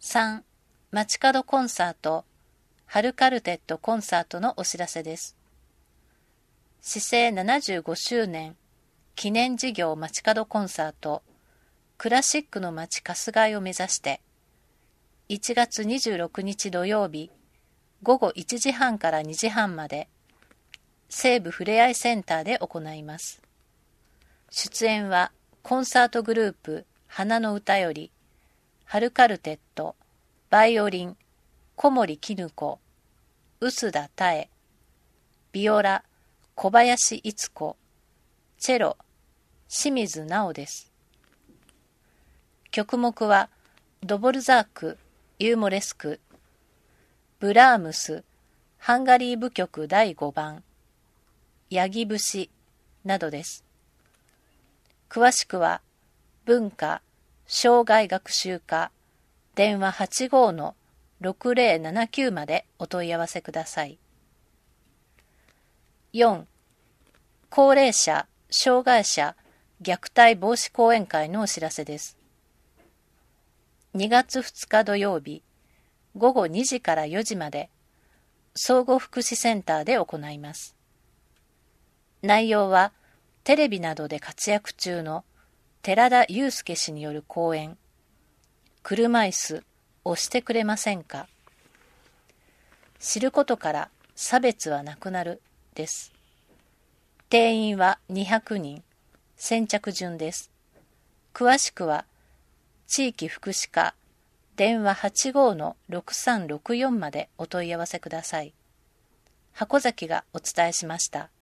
3. 街角コンサート、春カルテットコンサートのお知らせです。市政75周年記念事業街角コンサート、クラシックの街春日井を目指して、1月26日土曜日、午後1時半から2時半まで、西部ふれあいセンターで行います。出演は、コンサートグループ、花の歌より、春カルテット、バイオリン、小森絹子、臼田多江、ビオラ、小林逸子、チェロ、清水直です。曲目は、ドボルザーク、ユーモレスク、ブラームス、ハンガリー舞曲第5番、ヤギ節などです。詳しくは、文化、障害学習課、電話85-6079までお問い合わせください。4. 高齢者、障害者、虐待防止講演会のお知らせです。2月2日土曜日、午後2時から4時まで、総合福祉センターで行います。内容は、テレビなどで活躍中の寺田祐介氏による講演、車椅子押してくれませんか。知ることから差別はなくなるです。定員は200人、先着順です。詳しくは、地域福祉課、電話85-6364までお問い合わせください。箱崎がお伝えしました。